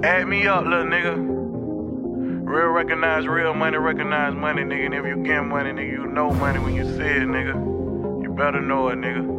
Add me up, little nigga. Real recognize real money, recognize money, nigga. And if you get money, nigga, you know money when you see it, nigga. You better know it, nigga.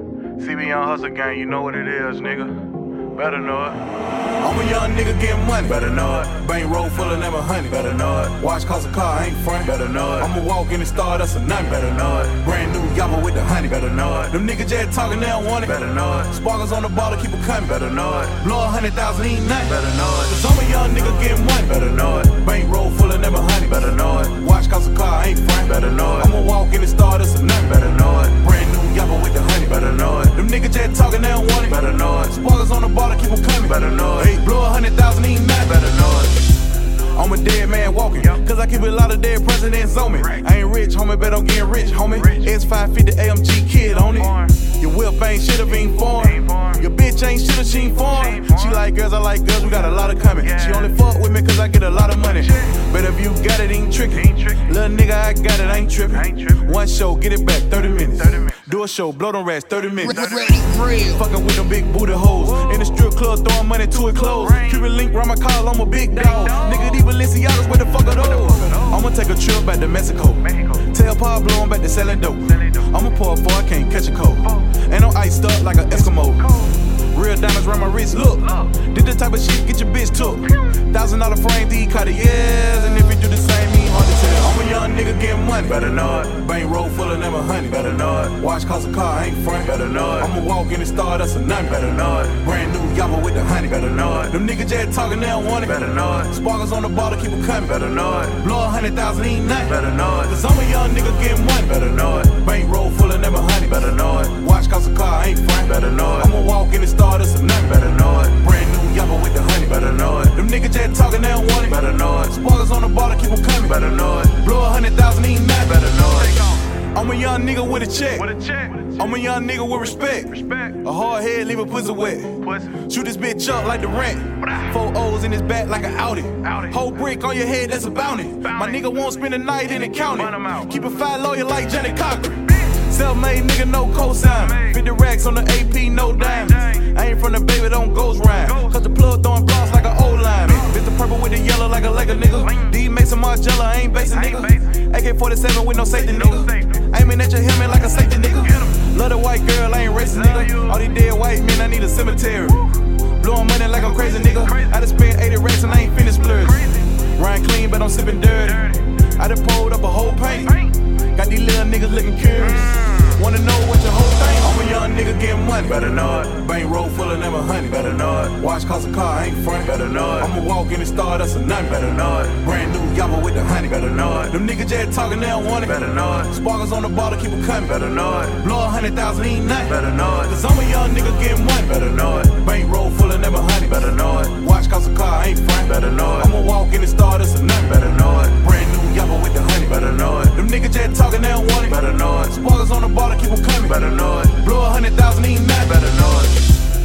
CB on Hustle Gang, you know what it is, nigga. Better know it. I'm a young nigga getting money. Better know it. Bank roll full of never honey. Better know it. Watch cost a car, ain't front. Better know it. I'ma walk in the store, that's a nothing. Better know it. Brand new Yama with the honey. Better know it. Them niggas just talking, they don't want it. Better know it. Sparkles on the bottle, keep it coming. Better know it. Blow 100,000, ain't nothing. Better know it. Cause I'm a young nigga getting money. Better know it. Bank roll full of never honey. Better know it. Watch cost a car, ain't front. Better know it. I'ma walk in the store, that's a nothing. Better know it. Brand new Yama with the honey. Better know it. Them niggas just talking, they don't want it. Better know it. Sparkles on the bottle, keep it coming. Better know it. Hey, blow 100,000, ain't nothing. Better know it. I'm a dead man walking, cause I keep a lot of dead presidents on me. I ain't rich, homie, but I'm getting rich, homie. S550 AMG kid on it. Your whip ain't shit if ain't foreign. Your bitch ain't shit if she ain't foreign. She like girls, I like girls, we got a lot of coming. She only fuck with me cause I get a lot of money. But if you got it, ain't tricky. Little nigga, I got it, I ain't tripping. One show, get it back, 30 minutes. Do a show, blow them rats, 30 minutes. Fucking with them big booty hoes. In the strip club, throwing money to it clothes. Cuban link round my collar, I'm a big dog. Nigga, these Balenciagas, where the fuck are those? I'ma take a trip back to Mexico. Tell Pablo I'm back to selling dope. I'ma pour a 4, I can't catch a cold. Ain't no iced up like an Eskimo. Real diamonds round my wrist, look. Did this type of shit, get your bitch took. $1,000 frame, D Cartiers. And if you do the same, ain't hard to tell. I'm a young nigga getting money. Better know it. Bank roll full of never honey. Better know it. Watch cost a car, ain't front. Better know it. I'ma walk in the store, that's a nothing. Better know it. Brand new Yama with the honey. Better know it. Them niggas just talking, they don't want it. Better know it. Sparkles on the bottle, keep it coming. Better know it. Blow 100,000, ain't nothing. Better know it. Cause I'm a young nigga getting money. Better know it. Bank roll full of never honey. Better know it. Watch cost a car, ain't front. Better know it. I'ma walk in the store, that's a nothing. Better know it. Brand new Yama with the honey. Better know it. Them niggas just talking, they don't want it. Better know it. Sparkles on the bottle, keep them coming. Better know it. Blow 100,000, ain't nothing. Better know it. I'm a young nigga with a check. check. I'm a young nigga with respect. A hard head, leave a pussy wet. Shoot this bitch up like the rent. 4 O's in his back like an Audi. Whole brick on your head, that's a bounty. My nigga won't spend the night in the county. Keep a fire lawyer like Johnny Cochran. Self-made nigga, no cosign. 50 racks on the AP, no dimes. I ain't from the baby, don't ghost rhyme. Cause the plug throwing blocks like an old line. Bitch the purple with the yellow like a Lego nigga. D makes some Margiela, I ain't basing nigga. AK-47 with no safety nigga. Aiming at your helmet like a safety nigga. Love the white girl, I ain't racing nigga. All these dead white men, I need a cemetery. Blowing money like I'm crazy nigga. I done spent 80 racks and I ain't finished splurge. Ryan clean, but I'm sipping dirty. I done pulled up a whole paint. Got these little niggas looking curious. Wanna know what your whole thing? I'm a young nigga getting money. Better know it. Bank roll full of never honey. Better know it. Watch cost a car, ain't front. Better know it. I'ma walk in the store, that's a nothing. Better know it. Brand new Yama with the honey. Better know it. Them niggas just talking, they don't want it. Better know it. Sparkles on the bottle, keep them coming. Better know it. Blow 100,000, ain't nothing. Better know it. Cause I'm a young nigga getting money. Better know it. Bank roll full of never honey. Better know it. Watch cost a car, ain't front. Better know it. I'ma walk in the store, that's a nothing. Better know it. Brand new Yama with the honey. Better know it. Them niggas just talking, they don't want it. Better know it. Sparkles on the bottle, keep them coming. Better know it. Blow 100,000, ain't nothing. Better know it.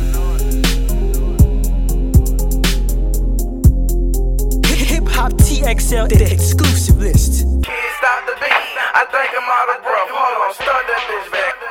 Hip Hop TXL, the exclusive list. Can't stop the beat. I think I'm out of breath. Hold on, start that bitch back.